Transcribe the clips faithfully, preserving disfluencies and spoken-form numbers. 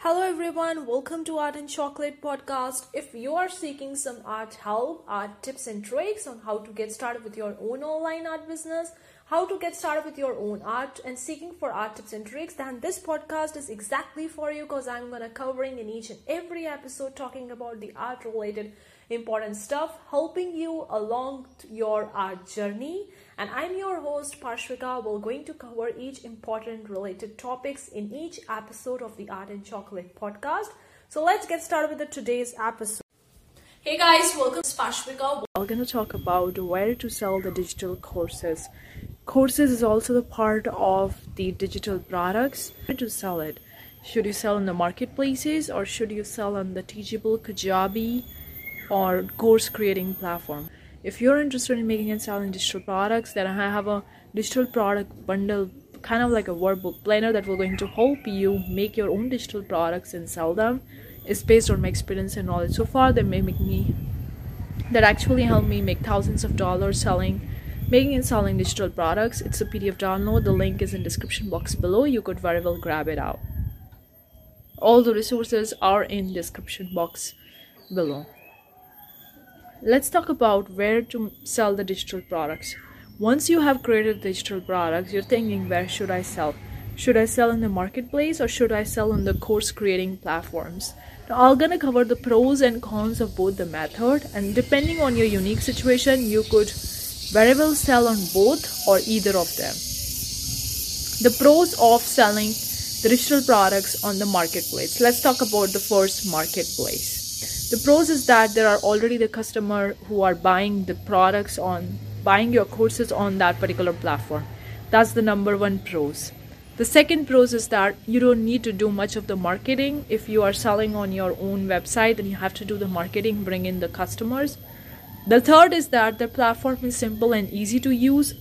Hello everyone, welcome to Art and Chocolate podcast. If you are seeking some art help, art tips and tricks on how to get started with your own online art business, how to get started with your own art and seeking for art tips and tricks, then this podcast is exactly for you because I'm going to covering in each and every episode talking about the art related important stuff, helping you along your art journey. And I'm your host Parshvika. We're going to cover each important related topics in each episode of the Art and Chocolate podcast. So let's get started with the today's episode. Hey guys, welcome to Parshvika. We're going to talk about where to sell the digital courses. Courses is also the part of the digital products. Where to sell it? Should you sell in the marketplaces or should you sell on the Teachable, Kajabi, or course creating platform? If you're interested in making and selling digital products, then I have a digital product bundle, kind of like a workbook planner that will going to help you make your own digital products and sell them. It's based on my experience and knowledge so far that may make me that actually helped me make thousands of dollars selling making and selling digital products. It's a P D F download. The link is in description box below. You could very well grab it out. All the resources are in description box below. Let's talk about where to sell the digital products. Once you have created digital products, you're thinking, where should I sell? Should I sell in the marketplace or should I sell on the course creating platforms? Now, I'm gonna cover the pros and cons of both the method, and depending on your unique situation, you could very well sell on both or either of them. The pros of selling the digital products on the marketplace. Let's talk about the first, marketplace. The pros is that there are already the customer who are buying the products on buying your courses on that particular platform. That's the number one pros. The second pros is that you don't need to do much of the marketing. If you are selling on your own website, then you have to do the marketing, bring in the customers. The third is that the platform is simple and easy to use.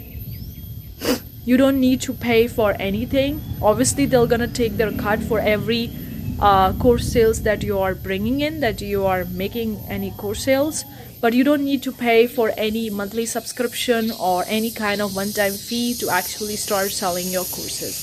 You don't need to pay for anything. Obviously, they're gonna take their cut for every Uh, course sales that you are bringing in, that you are making any course sales, but you don't need to pay for any monthly subscription or any kind of one-time fee to actually start selling your courses.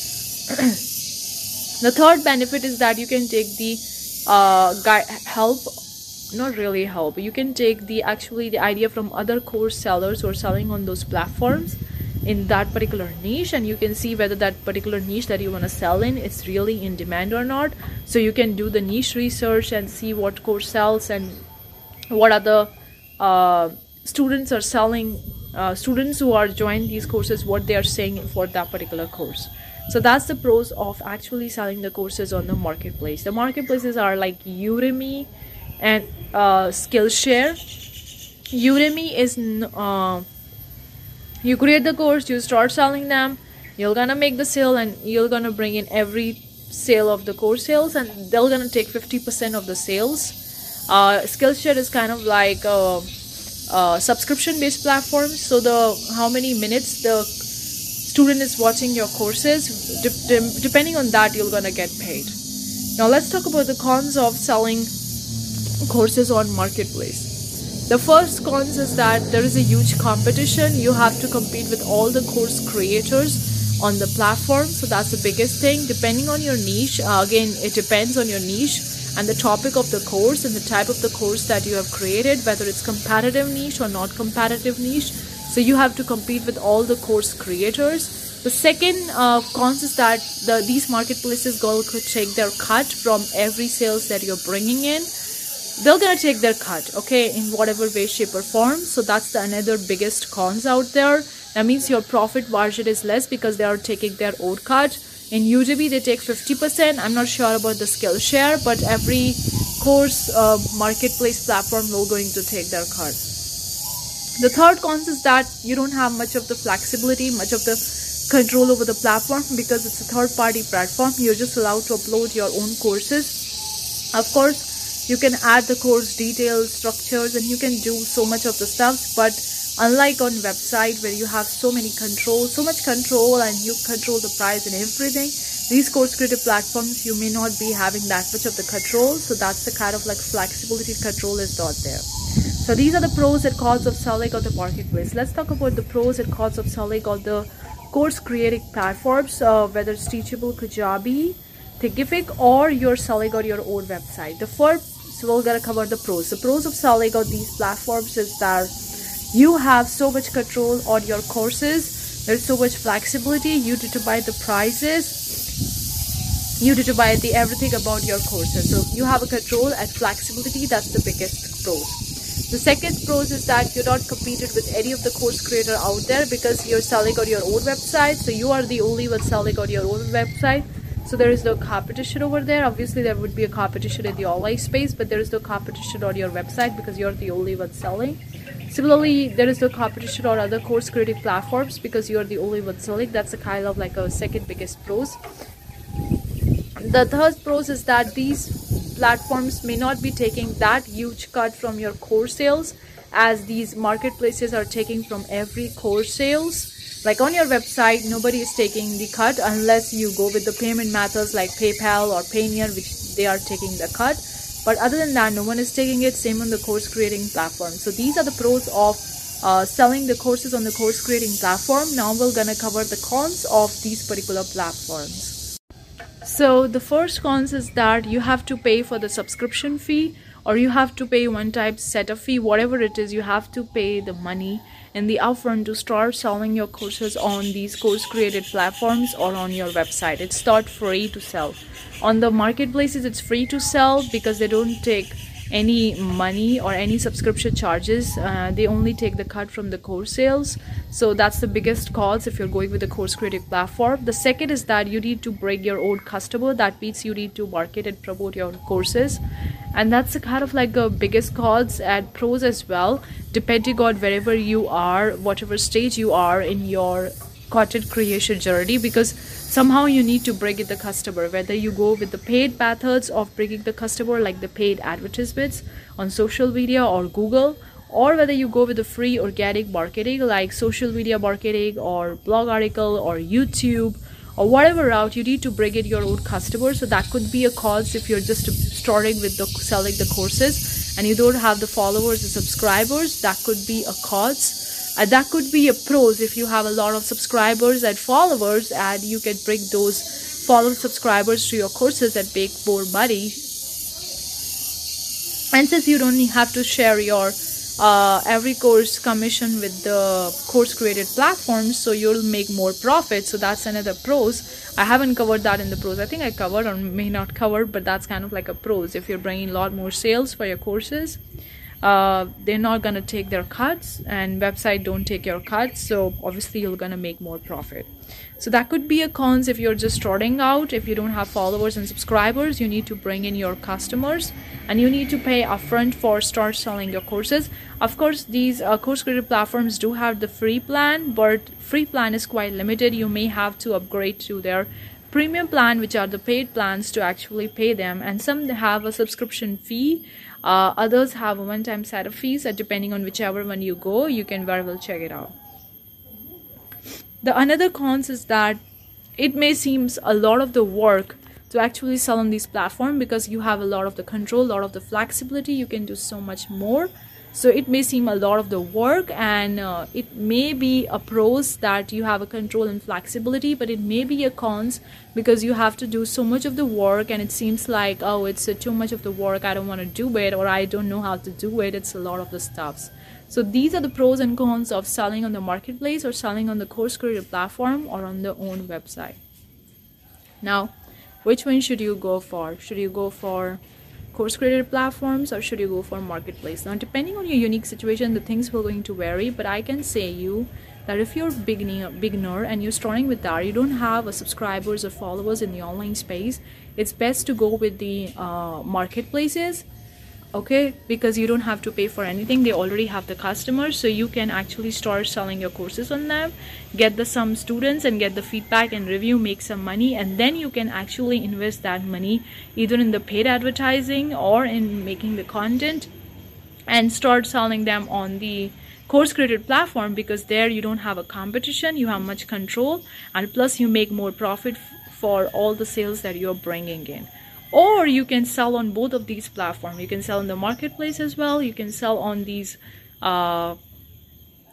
The third benefit is that you can take the uh, guide help not really help you can take the actually the idea from other course sellers who are selling on those platforms in that particular niche, and you can see whether that particular niche that you want to sell in is really in demand or not. So you can do the niche research and see what course sells and what other uh, students are selling, uh, students who are joining these courses, what they are saying for that particular course. So that's the pros of actually selling the courses on the marketplace. The marketplaces are like Udemy and uh, Skillshare. Udemy is uh, you create the course, you start selling them, you're gonna make the sale and you're gonna bring in every sale of the course sales, and they're gonna take fifty percent of the sales. uh, Skillshare is kind of like a, a subscription based platform, so the how many minutes the student is watching your courses, de de depending on that you're gonna get paid. Now let's talk about the cons of selling courses on marketplace. The first cons is that there is a huge competition. You have to compete with all the course creators on the platform. So that's the biggest thing. Depending on your niche, uh, again, it depends on your niche and the topic of the course and the type of the course that you have created, whether it's competitive niche or not competitive niche. So you have to compete with all the course creators. The second uh, cons is that the, these marketplaces go could take their cut from every sales that you're bringing in. They're gonna take their cut, okay, in whatever way, shape or form. So that's the another biggest cons out there. That means your profit margin is less because they are taking their own cut. In Udemy they take fifty percent. I'm not sure about the Skillshare, but every course uh, marketplace platform will going to take their cut. The third cons is that you don't have much of the flexibility, much of the control over the platform because it's a third party platform. You're just allowed to upload your own courses. Of course, you can add the course details, structures, and you can do so much of the stuff. But unlike on website where you have so many control, so much control, and you control the price and everything, these course creative platforms, you may not be having that much of the control. So that's the kind of like flexibility control is not there. So these are the pros and cons of selling on the marketplace. Let's talk about the pros and cons of selling on the course creating platforms, uh, whether it's Teachable, Kajabi, Thinkific, or you're selling on your own website. The first, so we're gonna cover the pros. The pros of selling on these platforms is that you have so much control on your courses. There's so much flexibility. You determine the prices. You determine the everything about your courses. So you have a control and flexibility. That's the biggest pros. The second pros is that you're not competed with any of the course creator out there, because you're selling on your own website. So you are the only one selling on your own website. So there is no competition over there. Obviously there would be a competition in the online space, but there is no competition on your website because you're the only one selling. Similarly, there is no competition on other course creating platforms because you're the only one selling. That's a kind of like a second biggest pros. The third pros is that these platforms may not be taking that huge cut from your course sales as these marketplaces are taking from every course sales. Like on your website, nobody is taking the cut unless you go with the payment methods like PayPal or Payoneer, which they are taking the cut. But other than that, no one is taking it. Same on the course creating platform. So these are the pros of uh, selling the courses on the course creating platform. Now we're gonna cover the cons of these particular platforms. So the first cons is that you have to pay for the subscription fee, or you have to pay one type setup fee, whatever it is. You have to pay the money in the upfront to start selling your courses on these course created platforms or on your website. It's not free to sell. On the marketplaces, it's free to sell because they don't take any money or any subscription charges. Uh, they only take the cut from the course sales. So that's the biggest cause if you're going with the course creative platform. The second is that you need to bring your own customer. That means you need to market and promote your courses, and that's the kind of like the biggest cause and pros as well, depending on wherever you are, whatever stage you are in your content creation journey, because somehow you need to bring in the customer, whether you go with the paid methods of bringing the customer like the paid advertisements on social media or Google, or whether you go with the free organic marketing like social media marketing or blog article or YouTube or whatever route. You need to bring in your own customer. So that could be a cause if you're just starting with the selling the courses and you don't have the followers and subscribers. That could be a cause. Uh, that could be a pros if you have a lot of subscribers and followers, and you can bring those follow subscribers to your courses and make more money. And since you don't have to share your uh, every course commission with the course created platforms, so you'll make more profit. So that's another pros. I haven't covered that in the pros. I think I covered or may not cover, but that's kind of like a pros. If you're bringing a lot more sales for your courses, Uh, they're not gonna take their cuts, and website don't take your cuts, so obviously you're gonna make more profit. So that could be a cons if you're just starting out. If you don't have followers and subscribers, you need to bring in your customers and you need to pay upfront for start selling your courses. Of course, these uh, course creator platforms do have the free plan, but free plan is quite limited. You may have to upgrade to their premium plan, which are the paid plans, to actually pay them, and some have a subscription fee. Uh, others have a one-time setup fees, and depending on whichever one you go, you can very well check it out. The another cons is that it may seem a lot of the work to actually sell on this platform, because you have a lot of the control, a lot of the flexibility. You can do so much more. So it may seem a lot of the work, and uh, it may be a pros that you have a control and flexibility, but it may be a cons because you have to do so much of the work, and it seems like, oh, it's uh, too much of the work, I don't want to do it, or I don't know how to do it. It's a lot of the stuffs. So these are the pros and cons of selling on the marketplace or selling on the course creator platform or on the own website. Now, which one should you go for? Should you go for course creator platforms or should you go for marketplace? Now, depending on your unique situation, the things will going to vary, but I can say you that if you're beginner beginner and you're starting with that, you don't have a subscribers or followers in the online space, it's best to go with the uh, marketplaces, okay, because you don't have to pay for anything. They already have the customers, so you can actually start selling your courses on them, get the some students and get the feedback and review, make some money, and then you can actually invest that money either in the paid advertising or in making the content and start selling them on the course created platform, because there you don't have a competition, you have much control, and plus you make more profit for all the sales that you're bringing in. Or you can sell on both of these platforms. You can sell on the marketplace as well. You can sell on these uh,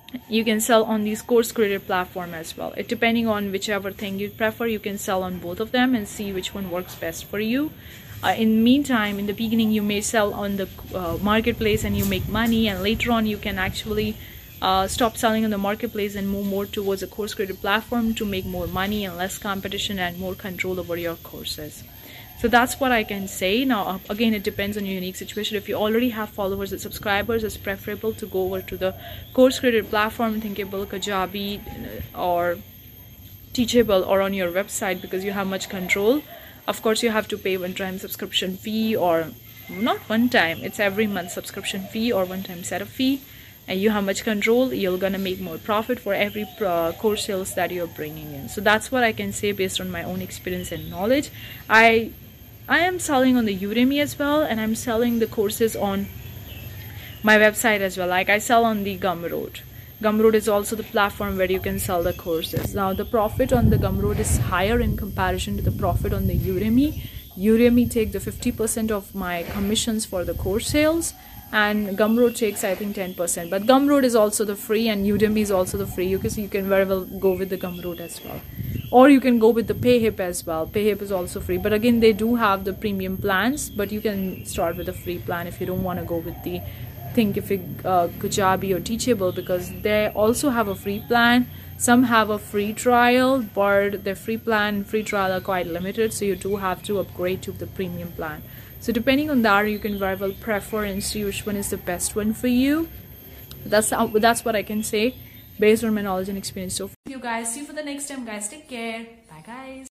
you can sell on these course creator platform as well. It depending on whichever thing you prefer, you can sell on both of them and see which one works best for you. Uh, in the meantime, in the beginning, you may sell on the uh, marketplace and you make money, and later on you can actually uh, stop selling on the marketplace and move more towards a course creator platform to make more money and less competition and more control over your courses. So that's what I can say. Now, again, it depends on your unique situation. If you already have followers and subscribers, it's preferable to go over to the course creator platform, Thinkable, Kajabi, or Teachable, or on your website, because you have much control. Of course, you have to pay one-time subscription fee, or not one time, it's every month subscription fee or one-time setup fee. And you have much control. You're gonna make more profit for every uh, course sales that you're bringing in. So that's what I can say based on my own experience and knowledge. I I am selling on the Udemy as well, and I'm selling the courses on my website as well. Like I sell on the Gumroad. Gumroad is also the platform where you can sell the courses. Now the profit on the Gumroad is higher in comparison to the profit on the Udemy. Udemy take the fifty percent of my commissions for the course sales, and Gumroad takes I think ten percent. But Gumroad is also the free, and Udemy is also the free. You can, you can very well go with the Gumroad as well. Or you can go with the Payhip as well. Payhip is also free, but again they do have the premium plans, but you can start with a free plan if you don't want to go with the Thinkific, uh, Kajabi or Teachable, because they also have a free plan. Some have a free trial, but their free plan and free trial are quite limited, so you do have to upgrade to the premium plan. So depending on that, you can very well prefer and see which one is the best one for you. That's uh, that's what I can say based on my knowledge and experience. So you guys, see you for the next time, guys. Take care. Bye guys.